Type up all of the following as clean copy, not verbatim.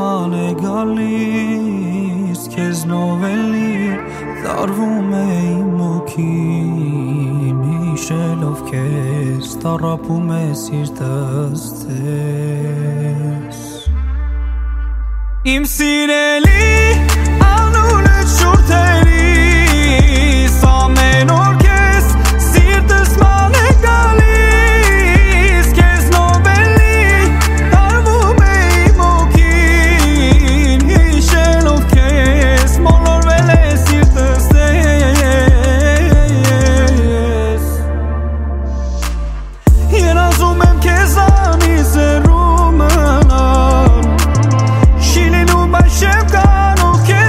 զման է գալիս քեզնով էլի դարվում է իմ հոգին հիշելով քեզ տառապում է սիրտս ձեզ Իմ սիրելի անունը շուրթերիս ամեն օր քեզ սիրտս ման է գալիս քեզնով էլի դարվում է իմ հոգին հիշելով քեզ մոլորվել է սիրտս ձեզ Երազում եմ քեզանից հեռու մնալ Շեմ կանող քեզ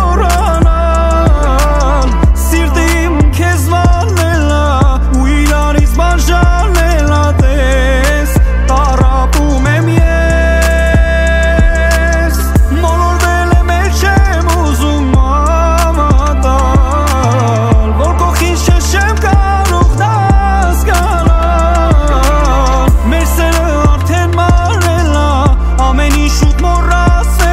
մորանալ Սիրտը իմ քեզ վարնելա ու իրարից բանջարնելա տես տառապում եմ ես Մոլորվել եմ էլ չեմ ուզում համատալ Որ կողքից չեմ կարող հասկանալ Մեր սերը արդեն մարելա ամեն ինչ շուտ մոռացել